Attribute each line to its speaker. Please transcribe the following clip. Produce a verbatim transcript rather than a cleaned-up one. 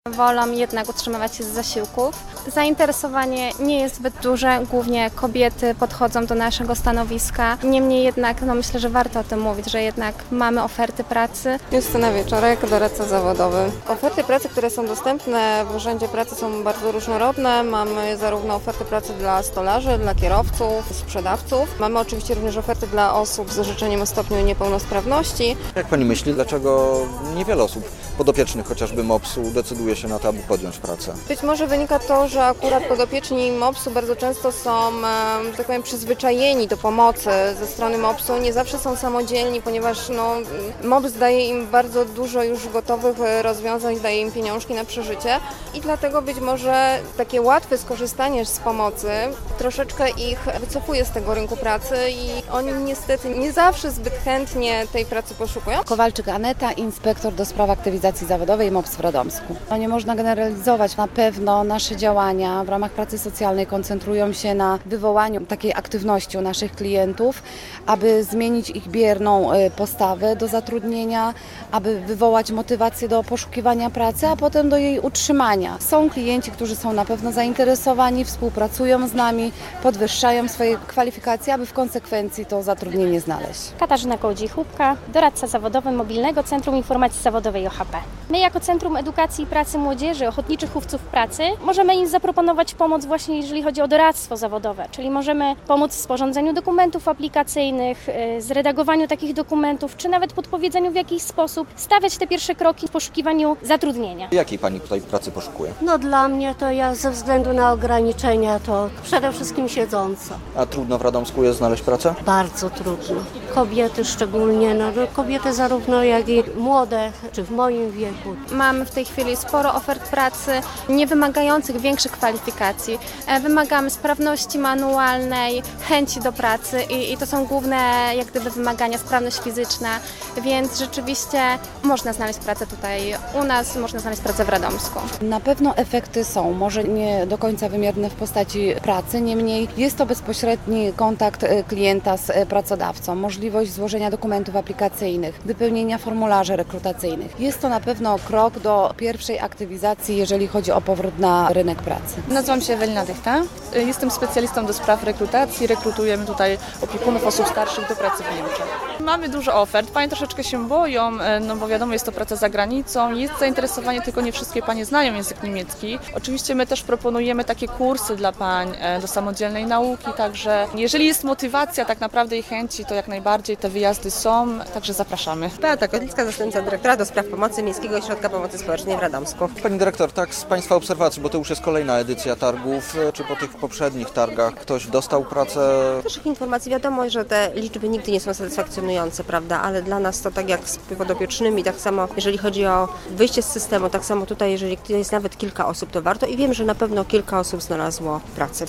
Speaker 1: Wolą jednak utrzymywać się z zasiłków. Zainteresowanie nie jest zbyt duże, głównie kobiety podchodzą do naszego stanowiska. Niemniej jednak no myślę, że warto o tym mówić, że jednak mamy oferty pracy.
Speaker 2: Justyna Wieczorek, doradca zawodowy. Oferty pracy, które są dostępne w Urzędzie Pracy, są bardzo różnorodne. Mamy zarówno oferty pracy dla stolarzy, dla kierowców, sprzedawców. Mamy oczywiście również oferty dla osób z orzeczeniem o stopniu niepełnosprawności.
Speaker 3: Jak Pani myśli, dlaczego niewiele osób podopiecznych chociażby mopsu decyduje się na to, aby podjąć pracę?
Speaker 2: Być może wynika to, że akurat podopieczni mopsu bardzo często są, że tak powiem, przyzwyczajeni do pomocy ze strony mopsu. Nie zawsze są samodzielni, ponieważ no, mops daje im bardzo dużo już gotowych rozwiązań, daje im pieniążki na przeżycie i dlatego być może takie łatwe skorzystanie z pomocy troszeczkę ich wycofuje z tego rynku pracy i oni niestety nie zawsze zbyt chętnie tej pracy poszukują.
Speaker 4: Kowalczyk Aneta, inspektor do spraw aktywizacji zawodowej mops w Radomsku. No nie można generalizować. Na pewno nasze działania w ramach pracy socjalnej koncentrują się na wywołaniu takiej aktywności u naszych klientów, aby zmienić ich bierną postawę do zatrudnienia, aby wywołać motywację do poszukiwania pracy, a potem do jej utrzymania. Są klienci, którzy są na pewno zainteresowani, współpracują z nami, podwyższają swoje kwalifikacje, aby w konsekwencji to zatrudnienie znaleźć.
Speaker 5: Katarzyna Kołodziej-Hubka, doradca zawodowy Mobilnego Centrum Informacji Zawodowej O H P. My jako Centrum Edukacji i Pracy Młodzieży, Ochotniczych Chówców Pracy, możemy im zaproponować pomoc właśnie jeżeli chodzi o doradztwo zawodowe, czyli możemy pomóc w sporządzeniu dokumentów aplikacyjnych, zredagowaniu takich dokumentów, czy nawet podpowiedzeniu w jakiś sposób stawiać te pierwsze kroki w poszukiwaniu zatrudnienia.
Speaker 3: Jakiej Pani tutaj pracy poszukuje?
Speaker 6: No dla mnie to ja ze względu na ograniczenia to przede wszystkim siedząca.
Speaker 3: A trudno w Radomsku jest znaleźć pracę?
Speaker 6: Bardzo trudno. Kobiety szczególnie, no kobiety zarówno jak i młode, czy w moim wieku.
Speaker 1: Mamy w tej chwili sporo ofert pracy nie wymagających większych kwalifikacji. Wymagamy sprawności manualnej, chęci do pracy i, i to są główne jak gdyby wymagania, sprawność fizyczna, więc rzeczywiście można znaleźć pracę tutaj u nas, można znaleźć pracę w Radomsku.
Speaker 4: Na pewno efekty są, może nie do końca wymierne w postaci pracy, niemniej jest to bezpośredni kontakt klienta z pracodawcą, możliwość złożenia dokumentów aplikacyjnych, wypełnienia formularzy rekrutacyjnych. Jest to na pewno krok do pierwszej aktywizacji, jeżeli chodzi o powrót na rynek pracy.
Speaker 7: Nazywam się Ewelina Dychta, jestem specjalistą do spraw rekrutacji, rekrutujemy tutaj opiekunów osób starszych do pracy w Niemczech. Mamy dużo ofert, panie troszeczkę się boją, no bo wiadomo, jest to praca za granicą, jest zainteresowanie, tylko nie wszystkie panie znają język niemiecki. Oczywiście my też proponujemy takie kursy dla pań do samodzielnej nauki, także jeżeli jest motywacja tak naprawdę i chęci, to jak najbardziej te wyjazdy są, także zapraszamy.
Speaker 8: Beata Kotlicka, zastępca dyrektora do spraw pomocy Miejskiego Ośrodka Pomocy Społecznej w Radomsku.
Speaker 3: Pani dyrektor, tak z Państwa obserwacji, bo to już jest kolejna edycja targów, czy po tych poprzednich targach ktoś dostał pracę?
Speaker 8: Z naszych informacji wiadomo, że te liczby nigdy nie są satysfakcjonujące, prawda, ale dla nas to tak jak z podopiecznymi, tak samo jeżeli chodzi o wyjście z systemu, tak samo tutaj, jeżeli jest nawet kilka osób, to warto i wiem, że na pewno kilka osób znalazło pracę.